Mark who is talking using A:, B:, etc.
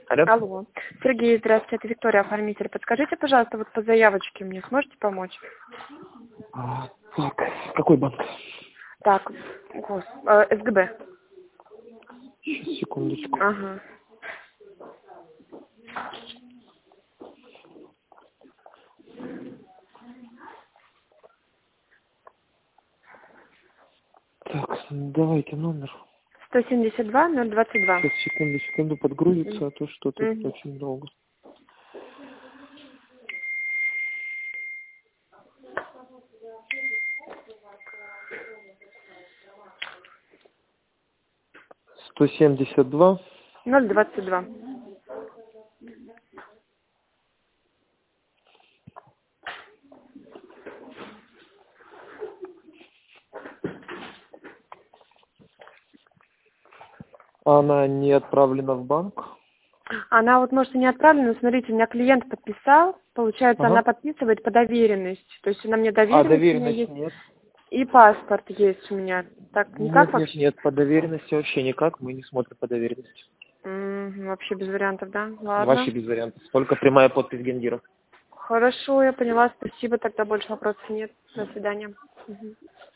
A: Алло.
B: Алло. Сергей, здравствуйте, это Виктория, оформитель. Подскажите, пожалуйста, вот по заявочке мне сможете помочь?
A: Так, какой банк?
B: Так, СГБ.
A: Сейчас, секундочку.
B: Ага.
A: Так, давайте номер.
B: 172-022.
A: Сейчас, секунду, подгрузится, а то что-то
B: Мгм.
A: очень долго. «172».
B: 022.
A: Она не отправлена в банк.
B: Она вот, может, и не отправлена, но смотрите, у меня клиент подписал, получается, она
A: Ага.
B: подписывает по доверенности. То есть она мне
A: А
B: доверенность у меня
A: доверенность
B: есть,
A: нет?
B: и паспорт есть у меня. Так, никак вообще?
A: Нет, по доверенности вообще никак, мы не смотрим по доверенности.
B: Вообще без вариантов, да?
A: Вообще
B: Ладно.
A: без вариантов. Только прямая подпись гендира.
B: Хорошо, я поняла, спасибо, тогда больше вопросов нет. До свидания. Мгм.